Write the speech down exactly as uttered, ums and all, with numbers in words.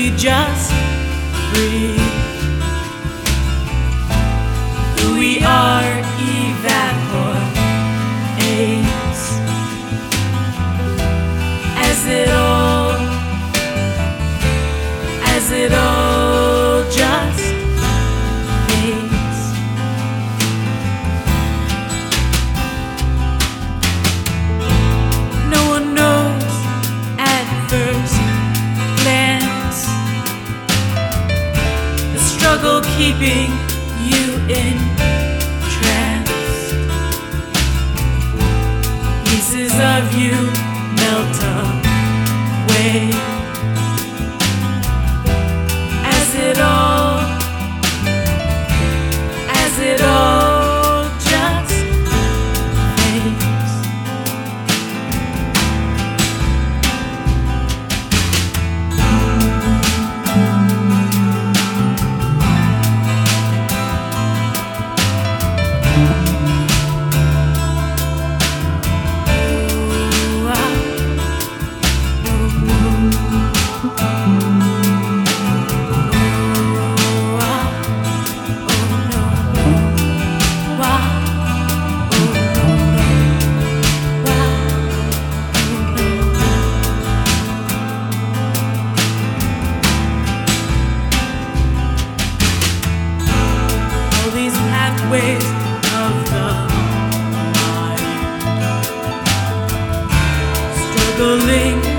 we just breathe. Who we are evaporates as it all, as it all just fades. No one knows at first glance the struggle keeping you in trance. Pieces of you melt away as it all, as it all just fades. Ways of the mind, struggling